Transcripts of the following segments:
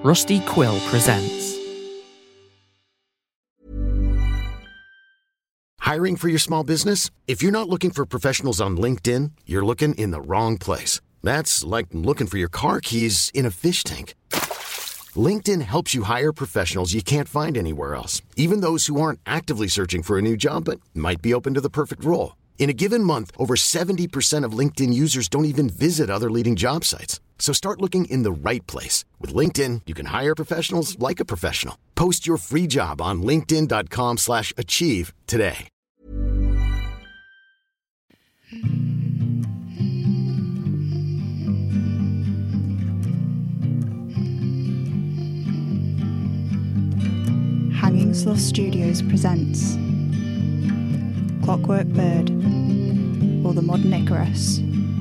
Rusty Quill presents. Hiring for your small business? If you're not looking for professionals on LinkedIn, you're looking in the wrong place. That's like looking for your car keys in a fish tank. LinkedIn helps you hire professionals you can't find anywhere else, even those who aren't actively searching for a new job but might be open to the perfect role. In a given month, over 70% of LinkedIn users don't even visit other leading job sites. So start looking in the right place. With LinkedIn, you can hire professionals like a professional. Post your free job on linkedin.com/achieve today. Hanging Sloth Studios presents Clockwork Bird, or The Modern Icarus.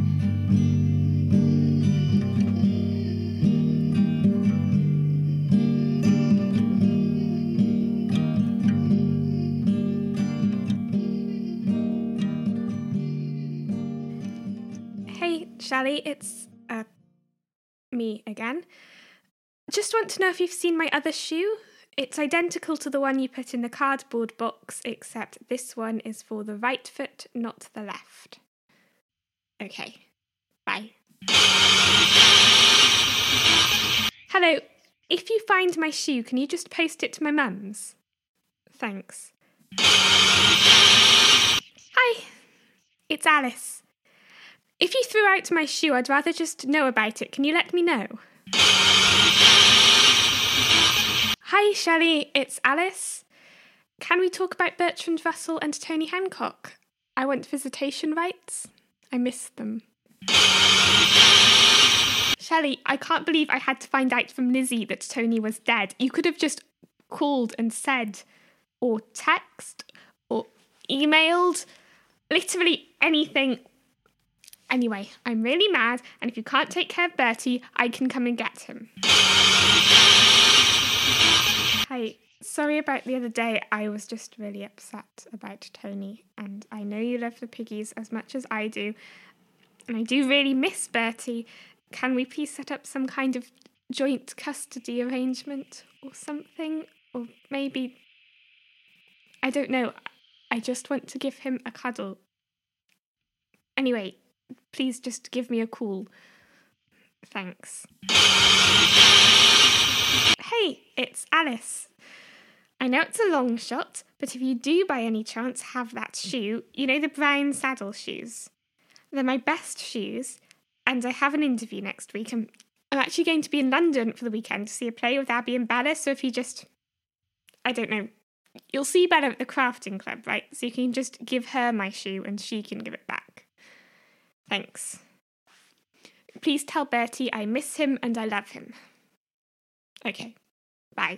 Hey, Shelley, it's me again. Just want to know if you've seen my other shoe. It's identical to the one you put in the cardboard box, except this one is for the right foot, not the left. Okay, bye. Hello, if you find my shoe, can you just post it to my mum's? Thanks. Hi, it's Alice. If you threw out my shoe, I'd rather just know about it. Can you let me know? Hi, Shelley, it's Alice. Can we talk about Bertrand Russell and Tony Hancock? I want visitation rights. I miss them. Shelley, I can't believe I had to find out from Lizzie that Tony was dead. You could have just called and said, or text, or emailed, literally anything. Anyway, I'm really mad, and if you can't take care of Bertie, I can come and get him. Hi, sorry about the other day. I was just really upset about Tony, and I know you love the piggies as much as I do, and I do really miss Bertie. Can we please set up some kind of joint custody arrangement or something? Or maybe, I don't know, I just want to give him a cuddle. Anyway, please just give me a call. Thanks. Hey, it's Alice. I know it's a long shot, but if you do by any chance have that shoe, you know the brown saddle shoes? They're my best shoes, and I have an interview next week. I'm actually going to be in London for the weekend to see a play with Abby and Bella, so if you just, I don't know, you'll see Bella at the crafting club, right? So you can just give her my shoe and she can give it back. Thanks. Please tell Bertie I miss him and I love him. Okay, bye.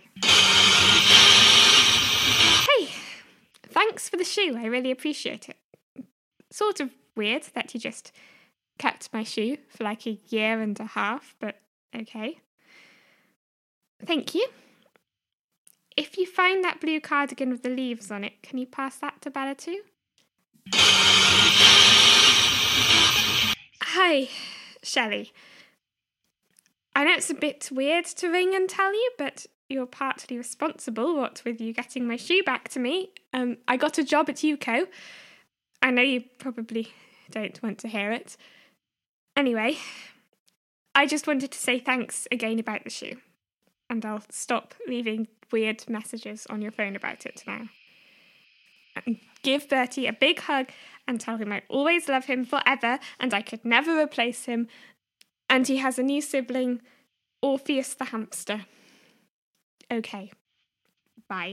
Hey, thanks for the shoe. I really appreciate it. Sort of weird that you just kept my shoe for like a year and a half, but okay. Thank you. If you find that blue cardigan with the leaves on it, can you pass that to Bella too? Hi, Shelley. I know it's a bit weird to ring and tell you, but you're partly responsible, what with you getting my shoe back to me. I got a job at UCO. I know you probably don't want to hear it. Anyway, I just wanted to say thanks again about the shoe. And I'll stop leaving weird messages on your phone about it now. And give Bertie a big hug and tell him I always love him forever and I could never replace him. And he has a new sibling, Orpheus the hamster. Okay. Bye.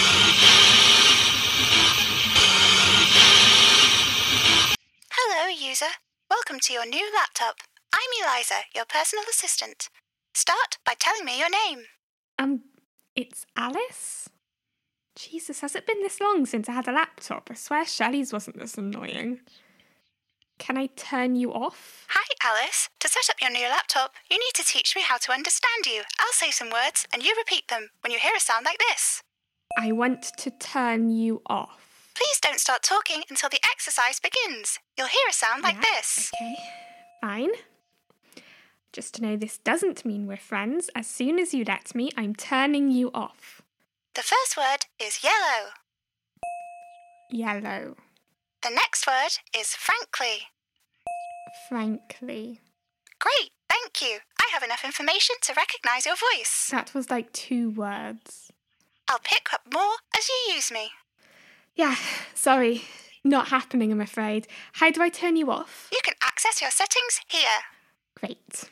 Hello, user. Welcome to your new laptop. I'm Eliza, your personal assistant. Start by telling me your name. It's Alice? Jesus, has it been this long since I had a laptop? I swear Shelley's wasn't this annoying. Can I turn you off? Hi, Alice. To set up your new laptop, you need to teach me how to understand you. I'll say some words and you repeat them when you hear a sound like this. I want to turn you off. Please don't start talking until the exercise begins. You'll hear a sound like this. Okay, fine. Just to know this doesn't mean we're friends. As soon as you let me, I'm turning you off. The first word is yellow. Yellow. The next word is frankly. Frankly. Great, thank you. I have enough information to recognise your voice. That was like 2 words. I'll pick up more as you use me. Yeah, sorry. Not happening, I'm afraid. How do I turn you off? You can access your settings here. Great.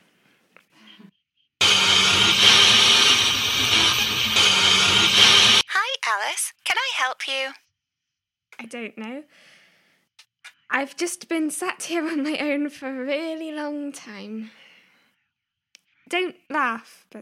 Hi, Alice. Can I help you? I don't know. I've just been sat here on my own for a really long time. Don't laugh, but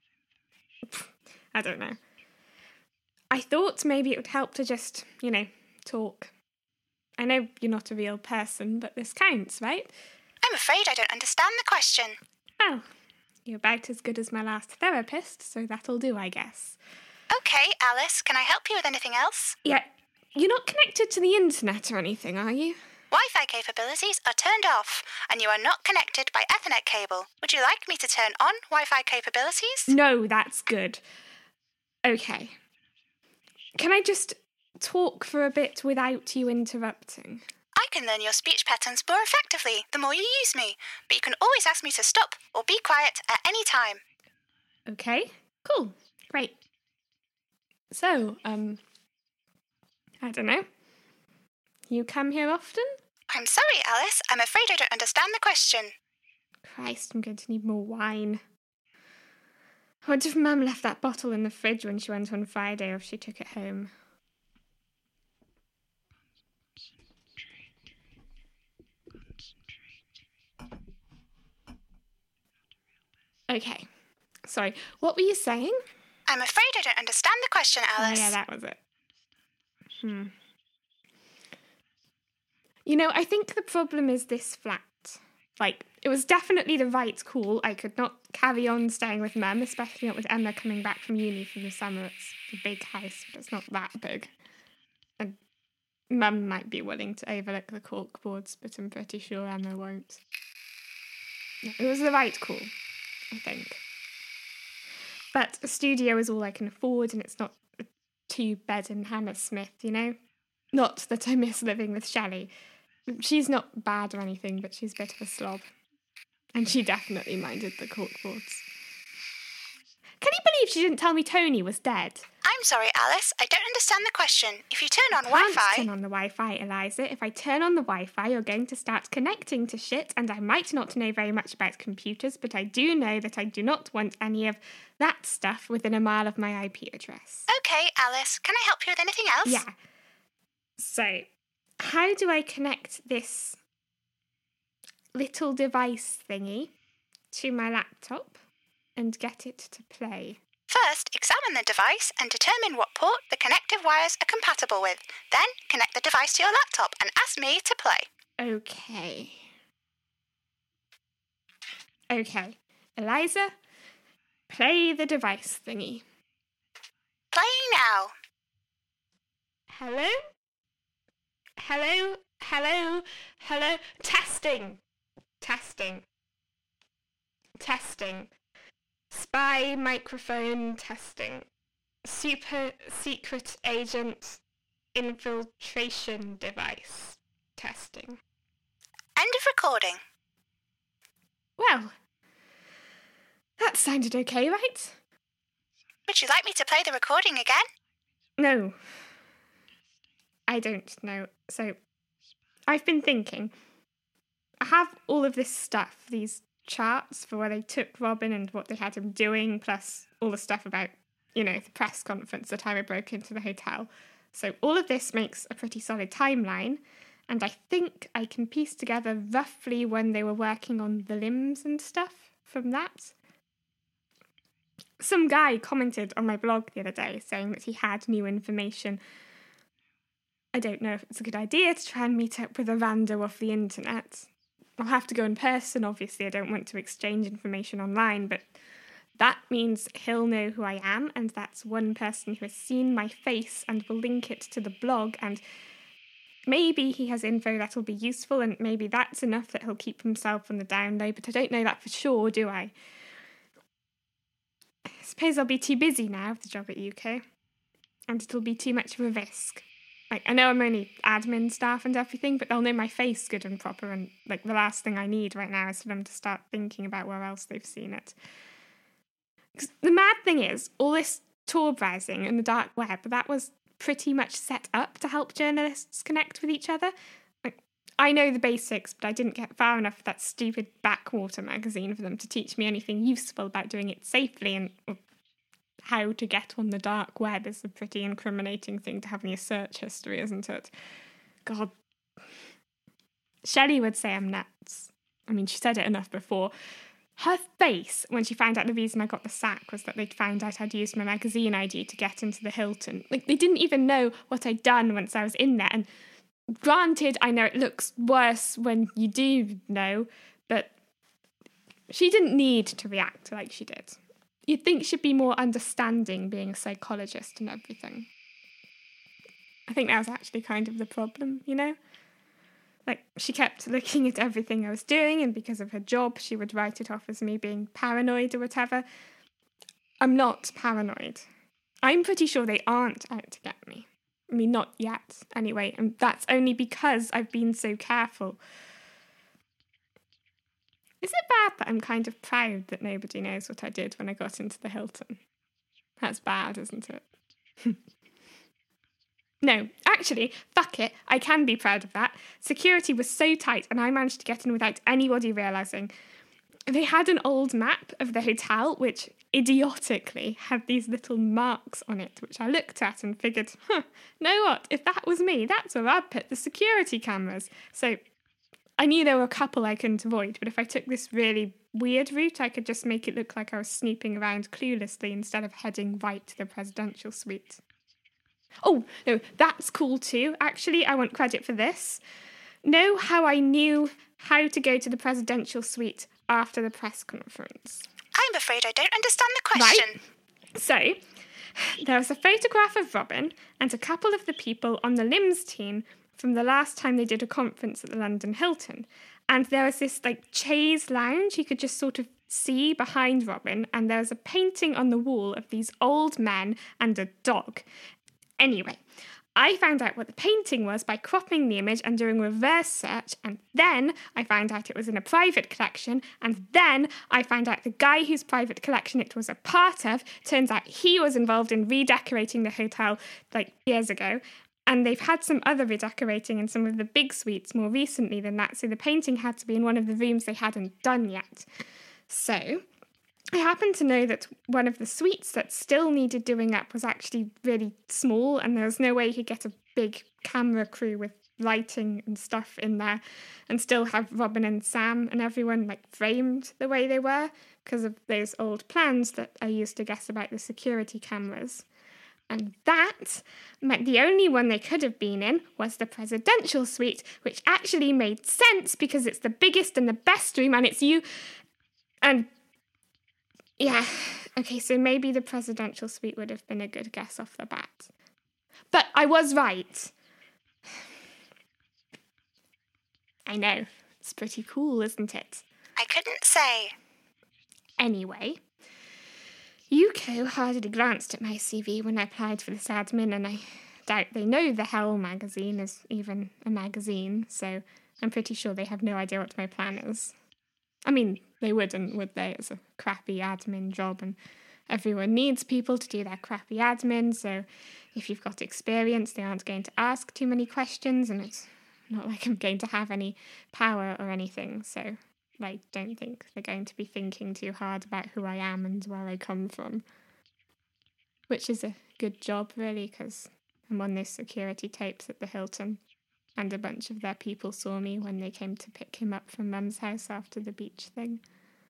I don't know. I thought maybe it would help to just, talk. I know you're not a real person, but this counts, right? I'm afraid I don't understand the question. Well, you're about as good as my last therapist, so that'll do, I guess. Okay, Alice, can I help you with anything else? Yeah, you're not connected to the internet or anything, are you? Wi-Fi capabilities are turned off, and you are not connected by Ethernet cable. Would you like me to turn on Wi-Fi capabilities? No, that's good. Okay. Can I just talk for a bit without you interrupting? I can learn your speech patterns more effectively the more you use me, but you can always ask me to stop or be quiet at any time. Okay, cool, great. So, I don't know. You come here often? I'm sorry, Alice. I'm afraid I don't understand the question. Christ, I'm going to need more wine. I wonder if Mum left that bottle in the fridge when she went on Friday or if she took it home. Okay, sorry. What were you saying? I'm afraid I don't understand the question, Alice. Oh, yeah, that was it. I think the problem is this flat. Like, it was definitely the right call. I could not carry on staying with Mum, especially not with Emma coming back from uni for the summer. It's a big house, but it's not that big. And Mum might be willing to overlook the corkboards, but I'm pretty sure Emma won't. It was the right call, I think. But a studio is all I can afford, and it's not a 2-bed in Hammersmith, Not that I miss living with Shelley. She's not bad or anything, but she's a bit of a slob. And she definitely minded the corkboards. Can you believe she didn't tell me Tony was dead? I'm sorry, Alice. I don't understand the question. If you turn on I can't Wi-Fi... turn on the Wi-Fi, Eliza. If I turn on the Wi-Fi, you're going to start connecting to shit, and I might not know very much about computers, but I do know that I do not want any of that stuff within a mile of my IP address. Okay, Alice. Can I help you with anything else? Yeah. So, how do I connect this little device thingy to my laptop and get it to play? First, examine the device and determine what port the connective wires are compatible with. Then, connect the device to your laptop and ask me to play. Okay, Eliza, play the device thingy. Playing now. Hello? Hello? Hello? Hello? Testing. Spy microphone testing. Super secret agent infiltration device testing. End of recording. Well, that sounded okay, right? Would you like me to play the recording again? No. I don't know. So, I've been thinking. I have all of this stuff, these charts for where they took Robin and what they had him doing, plus all the stuff about, the press conference, the time I broke into the hotel. So all of this makes a pretty solid timeline, and I think I can piece together roughly when they were working on the limbs and stuff from that. Some guy commented on my blog the other day saying that he had new information. I don't know if it's a good idea to try and meet up with a rando off the internet. I'll have to go in person, obviously. I don't want to exchange information online, but that means he'll know who I am, and that's one person who has seen my face and will link it to the blog, and maybe he has info that'll be useful, and maybe that's enough that he'll keep himself on the down low, but I don't know that for sure, do I? I suppose I'll be too busy now with the job at UK, and it'll be too much of a risk. Like, I know I'm only admin staff and everything, but they'll know my face good and proper, and like the last thing I need right now is for them to start thinking about where else they've seen it. 'Cause the mad thing is, all this Tor browsing and the dark web, that was pretty much set up to help journalists connect with each other. Like, I know the basics, but I didn't get far enough with that stupid Backwater magazine for them to teach me anything useful about doing it safely, and how to get on the dark web is a pretty incriminating thing to have in your search history, isn't it? God. Shelley would say I'm nuts. I mean, she said it enough before. Her face, when she found out the reason I got the sack was that they'd found out I'd used my magazine ID to get into the Hilton. Like, they didn't even know what I'd done once I was in there. And granted, I know it looks worse when you do know, but she didn't need to react like she did. You'd think she'd be more understanding, being a psychologist and everything. I think that was actually kind of the problem, you know? Like, she kept looking at everything I was doing, and because of her job, she would write it off as me being paranoid or whatever. I'm not paranoid. I'm pretty sure they aren't out to get me. I mean, not yet, anyway, and that's only because I've been so careful. Is it bad that I'm kind of proud that nobody knows what I did when I got into the Hilton? That's bad, isn't it? No, actually, fuck it, I can be proud of that. Security was so tight and I managed to get in without anybody realising. They had an old map of the hotel, which idiotically had these little marks on it, which I looked at and figured, know what, if that was me, that's where I'd put the security cameras. So I knew there were a couple I couldn't avoid, but if I took this really weird route, I could just make it look like I was snooping around cluelessly instead of heading right to the presidential suite. Oh, no, that's cool too. Actually, I want credit for this. Know how I knew how to go to the presidential suite after the press conference? I'm afraid I don't understand the question. Right. So, there was a photograph of Robin and a couple of the people on the LIMS team from the last time they did a conference at the London Hilton. And there was this, like, chaise lounge you could just sort of see behind Robin, and there was a painting on the wall of these old men and a dog. Anyway, I found out what the painting was by cropping the image and doing reverse search, and then I found out it was in a private collection, and then I found out the guy whose private collection it was a part of, turns out he was involved in redecorating the hotel, like, years ago, and they've had some other redecorating in some of the big suites more recently than that, so the painting had to be in one of the rooms they hadn't done yet. So I happen to know that one of the suites that still needed doing up was actually really small, and there was no way you could get a big camera crew with lighting and stuff in there and still have Robin and Sam and everyone, like, framed the way they were because of those old plans that I used to guess about the security cameras. And that meant the only one they could have been in was the presidential suite, which actually made sense because it's the biggest and the best room, and it's you. And yeah, okay, so maybe the presidential suite would have been a good guess off the bat. But I was right. I know, it's pretty cool, isn't it? I couldn't say. Anyway, UCO hardly glanced at my CV when I applied for this admin, and I doubt they know the Hell magazine is even a magazine, so I'm pretty sure they have no idea what my plan is. I mean, they wouldn't, would they? It's a crappy admin job, and everyone needs people to do their crappy admin, so if you've got experience, they aren't going to ask too many questions, and it's not like I'm going to have any power or anything, so I don't think they're going to be thinking too hard about who I am and where I come from. Which is a good job, really, because I'm on those security tapes at the Hilton, and a bunch of their people saw me when they came to pick him up from Mum's house after the beach thing.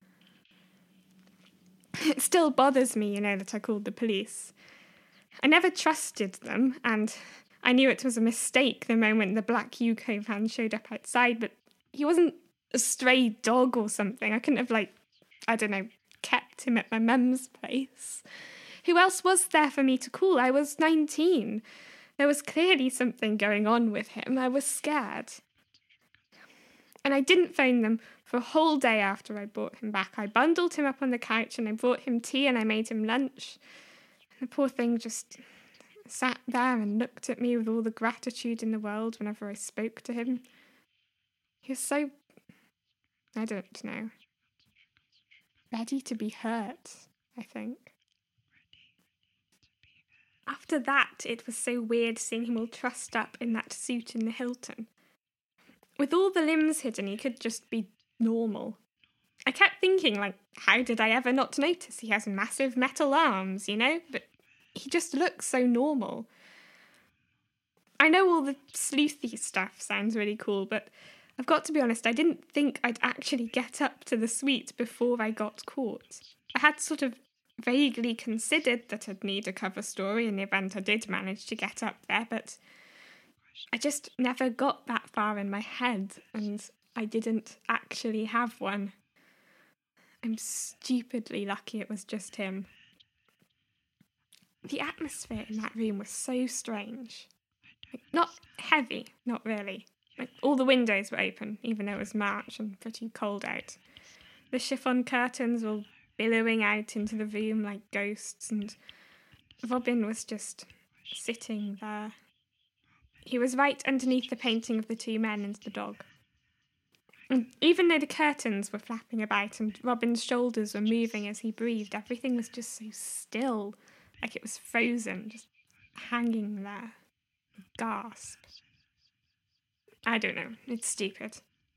It still bothers me, you know, that I called the police. I never trusted them, and I knew it was a mistake the moment the black UCO van showed up outside, but he wasn't a stray dog or something. I couldn't have, kept him at my mum's place. Who else was there for me to call? I was 19. There was clearly something going on with him. I was scared. And I didn't phone them for a whole day after I brought him back. I bundled him up on the couch and I brought him tea and I made him lunch. And the poor thing just sat there and looked at me with all the gratitude in the world whenever I spoke to him. He was so, I don't know, ready to be hurt, I think. After that, it was so weird seeing him all trussed up in that suit in the Hilton. With all the limbs hidden, he could just be normal. I kept thinking, like, how did I ever not notice? He has massive metal arms, you know? But he just looks so normal. I know all the sleuthy stuff sounds really cool, but I've got to be honest, I didn't think I'd actually get up to the suite before I got caught. I had sort of vaguely considered that I'd need a cover story in the event I did manage to get up there, but I just never got that far in my head, and I didn't actually have one. I'm stupidly lucky it was just him. The atmosphere in that room was so strange. Like, not heavy, not really. Like, all the windows were open, even though it was March and pretty cold out. The chiffon curtains were billowing out into the room like ghosts, and Robin was just sitting there. He was right underneath the painting of the two men and the dog. And even though the curtains were flapping about and Robin's shoulders were moving as he breathed, everything was just so still, like it was frozen, just hanging there. Gasp. I don't know, it's stupid.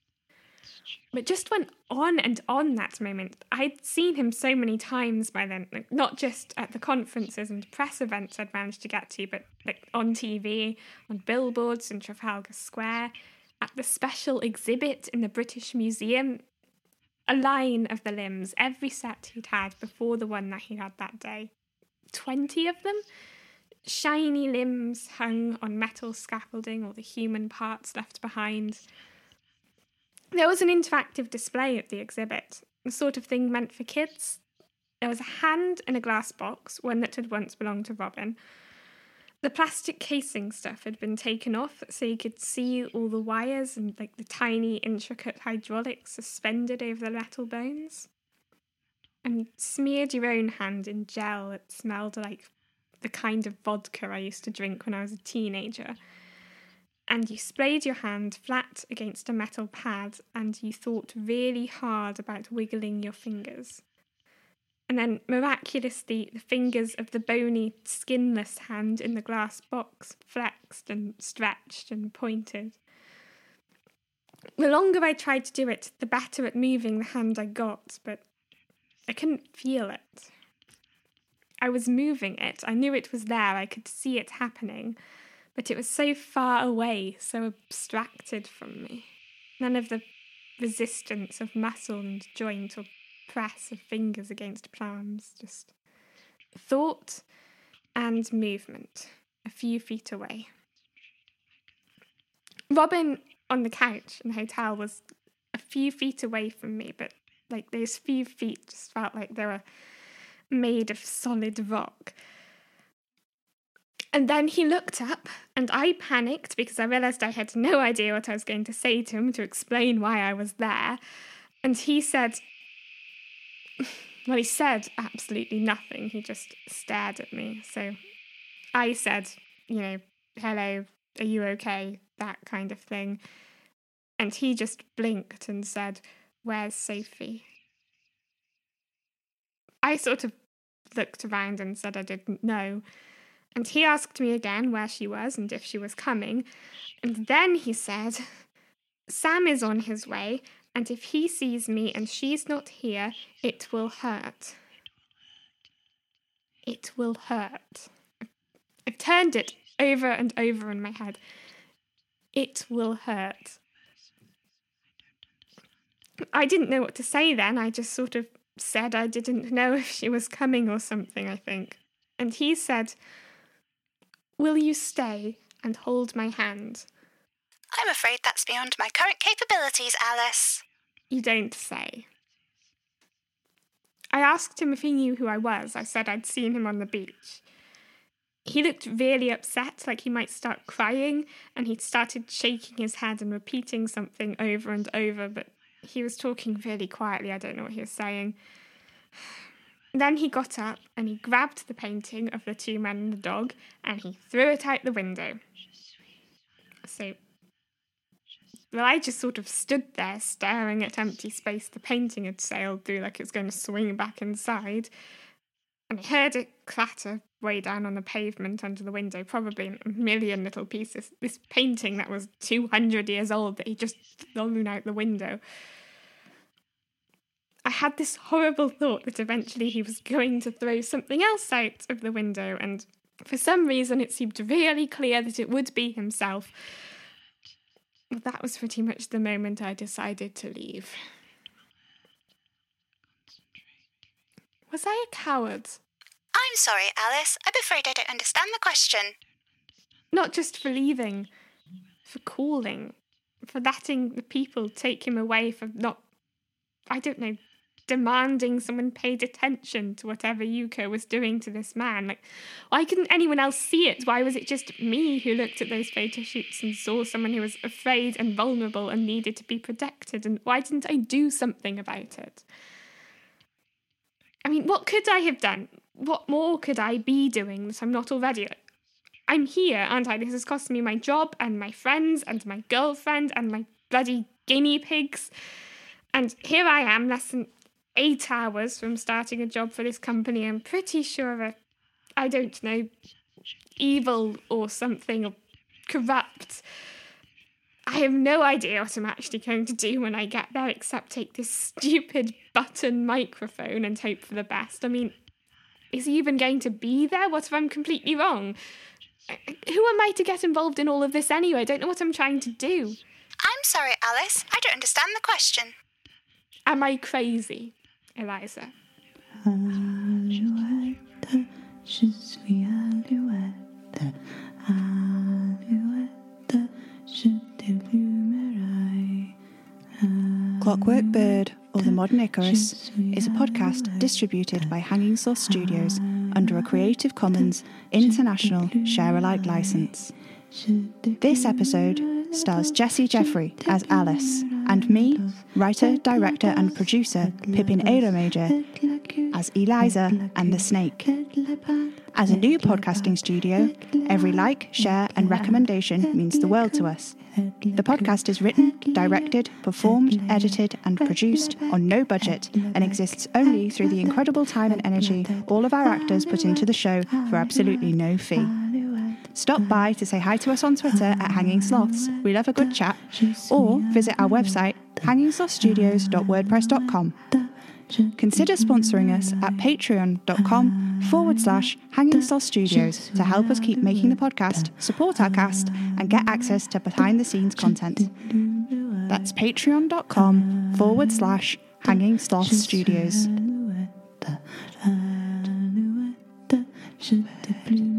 But just went on and on that moment. I'd seen him so many times by then, like, not just at the conferences and press events I'd managed to get to, but like on TV, on billboards in Trafalgar Square, at the special exhibit in the British Museum. A line of the limbs, every set he'd had before the one that he had that day. 20 of them. Shiny limbs hung on metal scaffolding, or the human parts left behind. There was an interactive display at the exhibit, the sort of thing meant for kids. There was a hand in a glass box, one that had once belonged to Robin. The plastic casing stuff had been taken off so you could see all the wires and like the tiny intricate hydraulics suspended over the metal bones. And you smeared your own hand in gel that smelled like the kind of vodka I used to drink when I was a teenager. And you sprayed your hand flat against a metal pad and you thought really hard about wiggling your fingers. And then, miraculously, the fingers of the bony, skinless hand in the glass box flexed and stretched and pointed. The longer I tried to do it, the better at moving the hand I got, but I couldn't feel it. I was moving it. I knew it was there. I could see it happening. But it was so far away, so abstracted from me. None of the resistance of muscle and joint or press of fingers against palms, just thought and movement, a few feet away. Robin on the couch in the hotel was a few feet away from me, but like those few feet just felt like they were made of solid rock. And then he looked up, and I panicked because I realised I had no idea what I was going to say to him to explain why I was there. And he said, well, he said absolutely nothing. He just stared at me. So I said, hello, are you okay? That kind of thing. And he just blinked and said, where's Sophie? I sort of looked around and said I didn't know. And he asked me again where she was and if she was coming. And then he said, Sam is on his way, and if he sees me and she's not here, it will hurt. It will hurt. I turned it over and over in my head. It will hurt. I didn't know what to say then. I just sort of said I didn't know if she was coming or something, I think. And he said, will you stay and hold my hand? I'm afraid that's beyond my current capabilities, Alice. You don't say. I asked him if he knew who I was. I said I'd seen him on the beach. he looked really upset, like he might start crying, and he'd started shaking his head and repeating something over and over, but he was talking really quietly. I don't know what he was saying. Then he got up and he grabbed the painting of the two men and the dog and he threw it out the window. So, well, I just sort of stood there staring at empty space the painting had sailed through like it was going to swing back inside. And I heard it clatter way down on the pavement under the window, probably in a million little pieces. This painting that was 200 years old that he just thrown out the window. I had this horrible thought that eventually he was going to throw something else out of the window, and for some reason it seemed really clear that it would be himself. That was pretty much the moment I decided to leave. Was I a coward? I'm sorry, Alice. I'm afraid I don't understand the question. Not just for leaving, for calling, for letting the people take him away, for not, I don't know, demanding someone paid attention to whatever Yuko was doing to this man. Like, why couldn't anyone else see it? Why was it just me who looked at those photo shoots and saw someone who was afraid and vulnerable and needed to be protected? And why didn't I do something about it? I mean, what could I have done? What more could I be doing that I'm not already? I'm here, aren't I? This has cost me my job and my friends and my girlfriend and my bloody guinea pigs. And here I am, less than 8 hours from starting a job for this company. I'm pretty sure I don't know, evil or something, or corrupt. I have no idea what I'm actually going to do when I get there, except take this stupid button microphone and hope for the best. I mean, is he even going to be there? What if I'm completely wrong? Who am I to get involved in all of this anyway? I don't know what I'm trying to do. I'm sorry, Alice. I don't understand the question. Am I crazy, Eliza? Alouette, je suis Alouette, Alouette, je t'allumerai. Clockwork Bird, or The Modern Icarus, is a podcast distributed by Hanging Sauce Studios under a Creative Commons International Share-alike license. This episode stars Jessie Jeffrey as Alice, and me, writer, director and producer Pippin Major, as Eliza and the Snake. As a new podcasting studio, every like, share and recommendation means the world to us. The podcast is written, directed, performed, edited and produced on no budget and exists only through the incredible time and energy all of our actors put into the show for absolutely no fee. Stop by to say hi to us on Twitter at Hanging Sloths. We love a good chat. Or visit our website, hangingslotstudios.wordpress.com. Consider sponsoring us at patreon.com/Hanging Sloth Studios to help us keep making the podcast, support our cast, and get access to behind-the-scenes content. That's patreon.com/Hanging Sloth Studios. Alouette, je t'allumerai.